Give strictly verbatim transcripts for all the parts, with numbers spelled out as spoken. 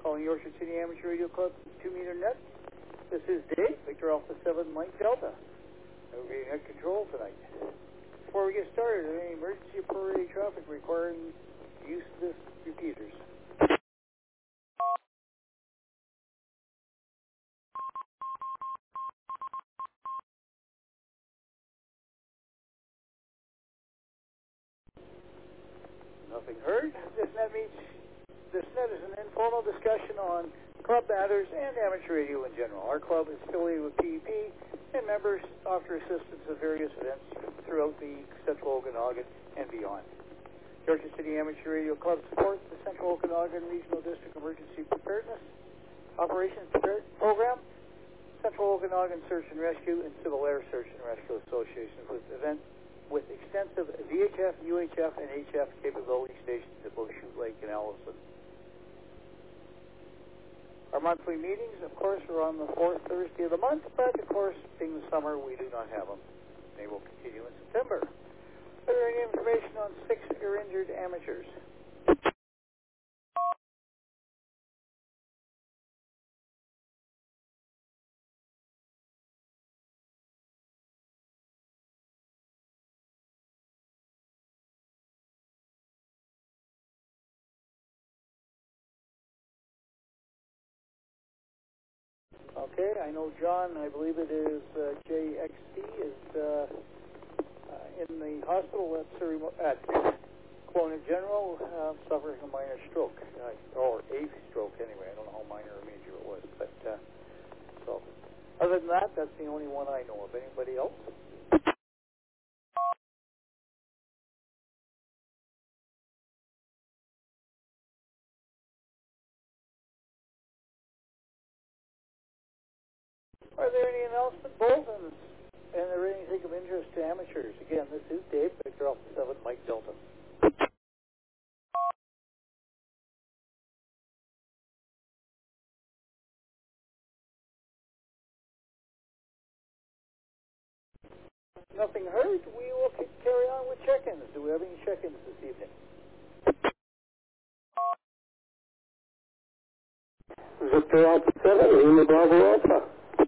calling Yorkshire City Amateur Radio Club two meter net. This is Dave, Victor Alpha seven Mike Delta. We're being at control tonight. Before we get started, are there any emergency or priority traffic requiring use of this repeaters? Nothing heard. This net meets. This net is an informal discussion on club matters and amateur radio in general. Our club is affiliated with P E P, and members offer assistance at various events throughout the Central Okanagan and beyond. Yorkshire City Amateur Radio Club supports the Central Okanagan Regional District Emergency Preparedness Operations Prepared Program, Central Okanagan Search and Rescue, and Civil Air Search and Rescue Association with events with extensive V H F, U H F, and H F capability stations at both Shoot Lake and Allison. Our monthly meetings, of course, are on the fourth Thursday of the month, but of course, being the summer, we do not have them. They will continue in September. Are there any information on sick or injured amateurs? Okay, I know John, I believe it is uh, J X C, is uh, uh, in the hospital at, Surrey, at Kelowna General, uh, suffering a minor stroke, uh, or a stroke anyway. I don't know how minor or major it was. But uh, so, other than that, that's the only one I know of. Anybody else? Are there any announcement bulletins? And are there anything of interest to amateurs? Again, this is Dave, Victor Alpha seven, Mike Delta. Nothing heard. We will carry on with check-ins. Do we have any check-ins this evening? Victor Alpha seven, Lima Bravo Alpha.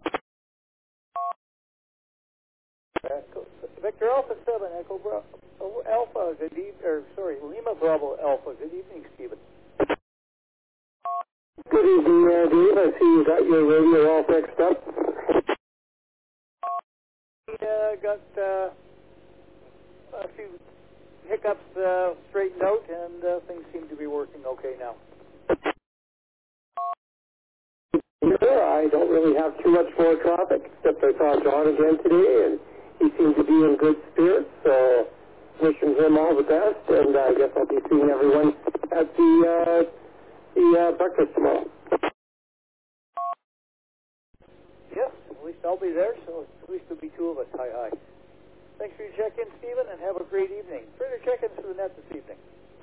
Echo, Victor Alpha seven, Echo Bravo Alpha, good evening, or sorry, Lima Bravo Alpha, good evening, Stephen. Good evening, uh, Dave. I see you got your radio all fixed up. We uh, got uh, a few hiccups uh, straightened out, and uh, things seem to be working okay now. Sure, I don't really have too much more traffic, except I saw John again today, and he seemed to be in good spirits, so wishing him all the best, and uh, I guess I'll be seeing everyone at the, uh, the uh, breakfast tomorrow. Yes, at least I'll be there, so at least there'll be two of us. Hi, hi. Thanks for your check-in, Stephen, and have a great evening. Further check-ins for the net this evening.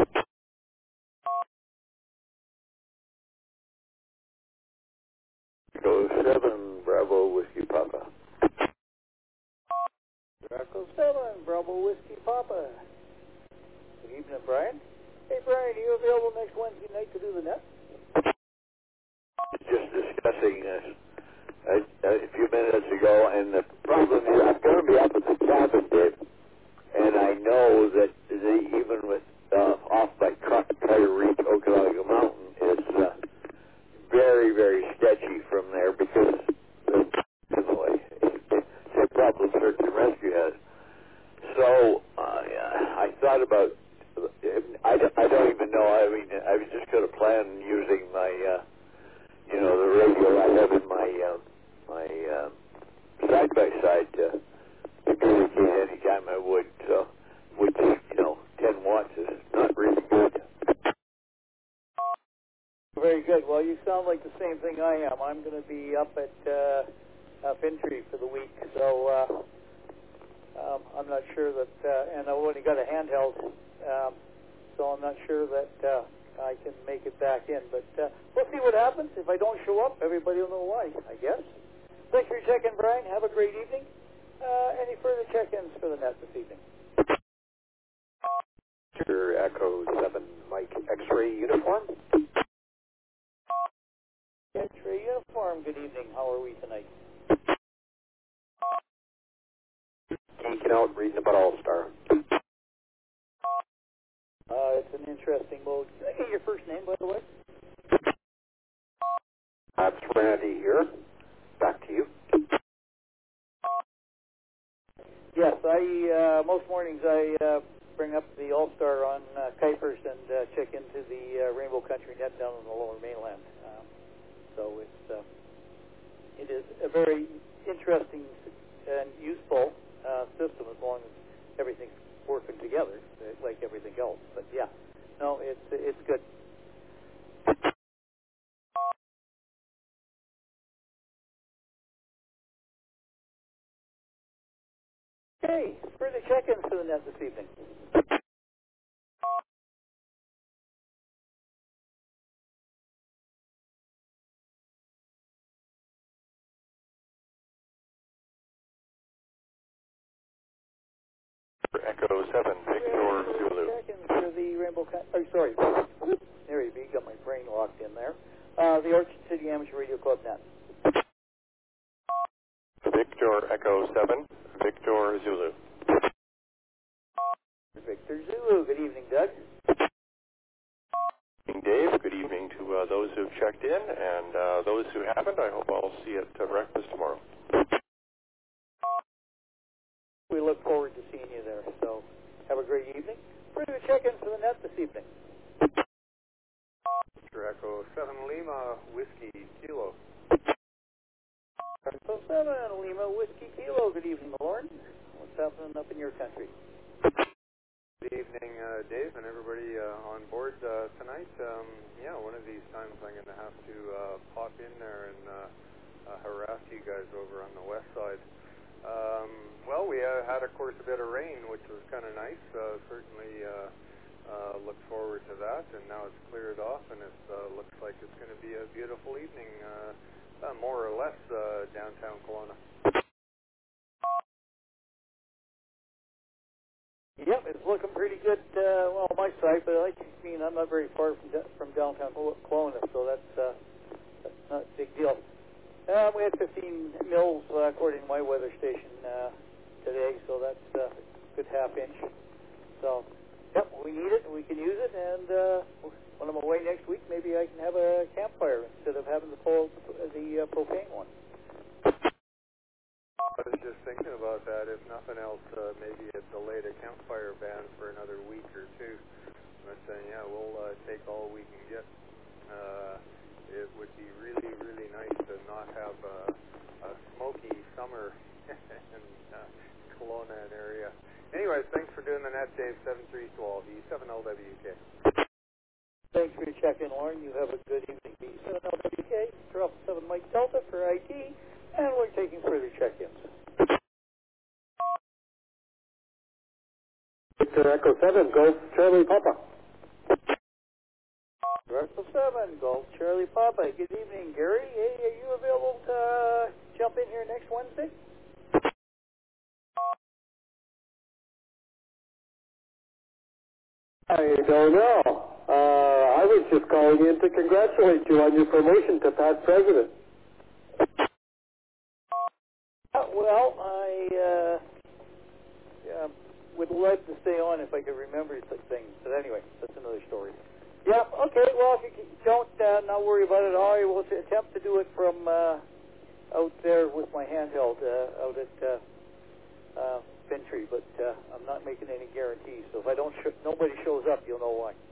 Echo seven, Bravo Whiskey Papa. Echo seven, Bravo Whiskey Papa. Good evening, Brian. Hey, Brian, are you available next Wednesday night to do the net? Just discussing this a, a few minutes ago, and the problem is I'm going to be up at the cabin, Dave, and I know that the, even with uh, off by try, try to reach Okanagan Mountain is uh, very, very sketchy from there because the same problem search and rescue has. So uh, I thought about. I, I don't even know. I mean, I was just going to plan using my, uh, you know, the radio I have in my uh, my uh, side by side to to communicate anytime I would. So, which you know, ten watts is not really good. Very good. Well, you sound like the same thing I am. I'm going to be up at uh, uh, Fintry for the week, so uh, um, I'm not sure that, uh, and I've only got a handheld, um, so I'm not sure that uh, I can make it back in. But uh, we'll see what happens. If I don't show up, everybody will know why, I guess. Thanks for your check-in, Brian. Have a great evening. Uh, any further check-ins for the net this evening? Echo seven, Mike X-ray uniform. X-ray uniform, good evening. How are we tonight? Geeking out, reading about All-Star. Uh, it's an interesting mode. Can I get your first name, by the way? That's Randy here. Back to you. Yes, I, uh, most mornings I, uh, bring up the All-Star on, uh, Kuipers and, uh, check into the, uh, Rainbow Country net down on the lower mainland. Um, so it's, uh, it is a very interesting and useful, uh, system as long as everything's working together, like everything else. But yeah, no, it's, it's good. Hey, further check-ins to the net this evening. Echo seven, Victor Zulu. Check-ins for the Rainbow Country, oh, sorry, there you be, got my brain locked in there. Uh, the Orchard City Amateur Radio Club net. Victor Echo seven, Victor Zulu. Victor Zulu, good evening, Doug. Good evening, Dave. Good evening to uh, those who've checked in, and uh, those who haven't, I hope I'll see you at uh, breakfast tomorrow. We look forward to seeing you there, so have a great evening. Further check-ins for the net this evening. Victor Echo seven Lima Whiskey Kilo. So seven Lima Whiskey Kilo, good evening, Lauren. What's happening up in your country? Good evening, uh, Dave, and everybody uh, on board uh, tonight. Um, yeah, one of these times I'm going to have to uh, pop in there and uh, uh, harass you guys over on the west side. Um, well, we uh, had, of course, a bit of rain, which was kind of nice. Uh, certainly uh, uh, look forward to that, and now it's cleared off, and it uh, looks like it's going to be a beautiful evening, uh, uh, more or less, uh, downtown Kelowna. Yep, it's looking pretty good, uh, well, on my side, but I mean, I'm not very far from from downtown Kelowna, so that's, uh, that's not a big deal. Uh, we had fifteen mils, uh, according to my weather station, uh, today, so that's uh, a good half inch. So, yep, we need it, we can use it, and uh, when I'm away next week, maybe I can have a campfire instead of having to pull the uh, propane one. I was just thinking about that. If nothing else, uh, maybe a delayed a campfire ban for another week or two. But uh, yeah, we'll uh, take all we can get. Uh, it would be really, really nice to not have a, a smoky summer in uh, Kelowna and area. Anyways, thanks for doing the net, Dave. seven three twelve E seven L W K. Thanks for your check-in, Lauren. You have a good evening. B seven L W K, Alpha seven Mike Delta for I T, and we're taking further check-ins. Victor Echo seven, Golf Charlie Papa. Echo seven, Golf Charlie Papa. Good evening, Gary. Hey, are you available to uh, jump in here next Wednesday? I don't know. Uh, I was just calling in to congratulate you on your promotion to past president. Uh, well, I uh, yeah, would love to stay on if I could remember such things. But anyway, that's another story. Yeah, okay, well, if you don't, uh, not worry about it. I will attempt to do it from uh, out there with my handheld uh, out at uh, uh, Fintry, but uh, I'm not making any guarantees. So if I don't, sh- nobody shows up, you'll know why.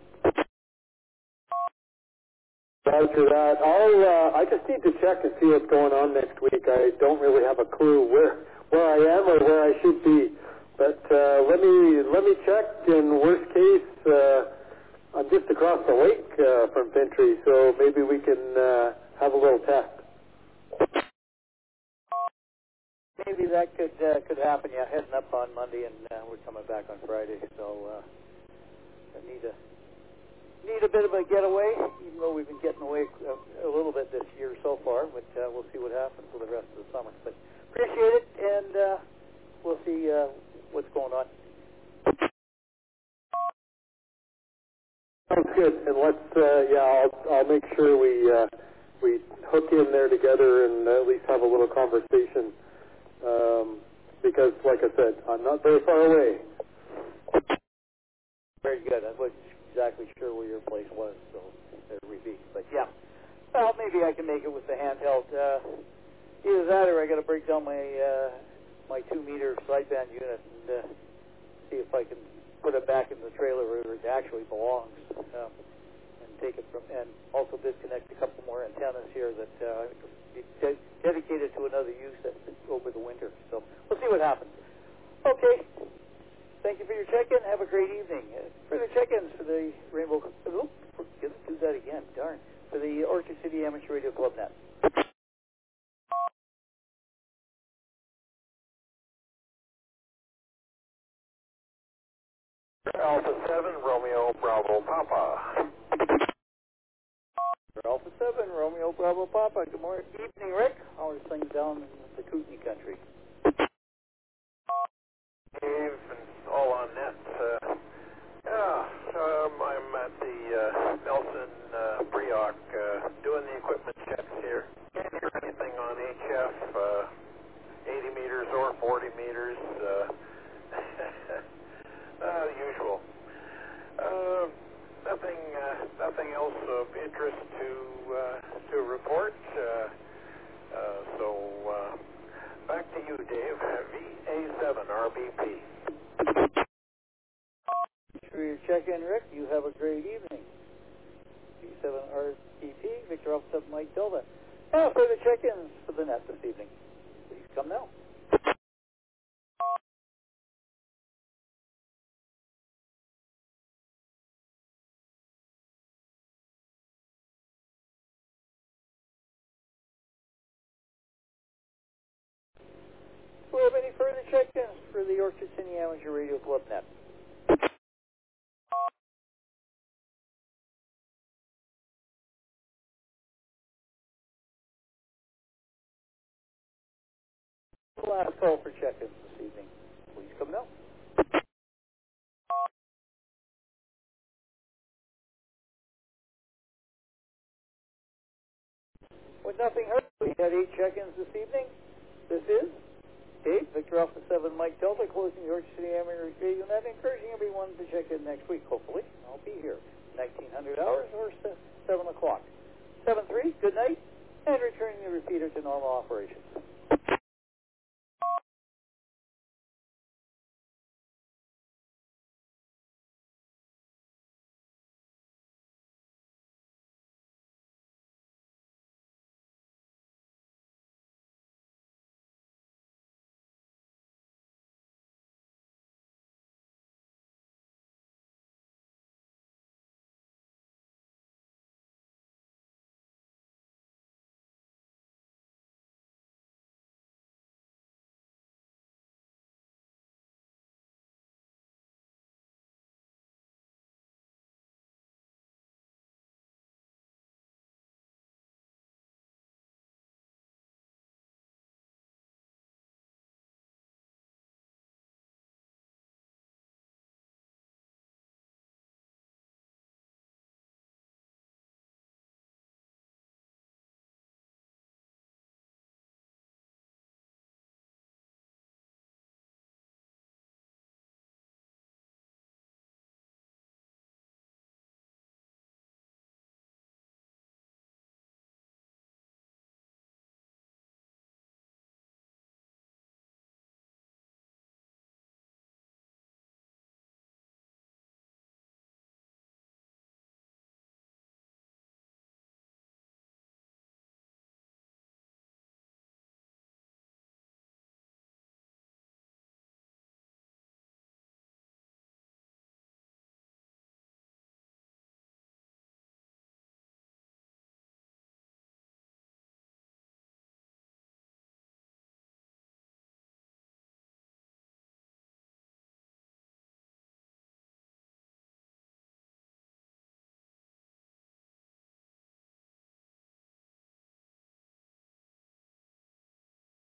Roger that. I'll, uh, I just need to check and see what's going on next week. I don't really have a clue where where I am or where I should be. But uh, let me let me check. In worst case, uh, I'm just across the lake uh, from Fintry, so maybe we can uh, have a little test. Maybe that could uh, could happen. Yeah, heading up on Monday, and uh, we're coming back on Friday. So uh, I need a need a bit of a getaway, even though we've been getting away a, a little bit this year so far. But uh, we'll see what happens for the rest of the summer. But appreciate it, and uh, we'll see uh, what's going on. Sounds good. And let's uh, yeah, I'll I'll make sure we uh, we hook in there together and at least have a little conversation. Um, because, like I said, I'm not very far away. Very good. I wasn't exactly sure where your place was, so there we be. But yeah, well, maybe I can make it with the handheld. Uh, either that, or I got to break down my uh, my two meter sideband unit and uh, see if I can put it back in the trailer where it actually belongs, um, and take it from, and also disconnect a couple more antennas here that uh, de- dedicated to another use that over the winter. So we'll see what happens. Okay. Thank you for your check-in. Have a great evening. Uh, further check-ins for the Rainbow... Oh, forget do that again. Darn. For the Orchard City Amateur Radio Club Net. Alpha seven, Romeo, Bravo, Papa. Alpha seven, Romeo, Bravo, Papa. Good morning. Evening, Rick. How are things down in the Kootenai country? Dave and all on net. Uh, yeah, um, I'm at the uh, Nelson uh, Brioc uh, doing the equipment checks here. Can't hear anything on H F, uh, eighty meters or forty meters. Uh, uh, the usual. Uh, nothing, uh, nothing else of interest to uh, to report. Uh, uh, so uh, back to you, Dave. V A seven R B P. For your check-in, Rick, you have a great evening. V seven R B P, Victor Alpha seven Mike Delta. Now for the check-ins for the net this evening. Please come now. Do we have any further check-ins for the Orchard City Amateur Radio Club net? Last call for check-ins this evening. Please come now. With nothing heard, we had eight check-ins this evening. This is Dave, Victor Alpha seven Mike Delta, closing the Orchard City Amateur Radio Net, encouraging everyone to check in next week, hopefully. I'll be here, nineteen hundred hours or seven o'clock. seven three, good night, and returning the repeater to normal operations.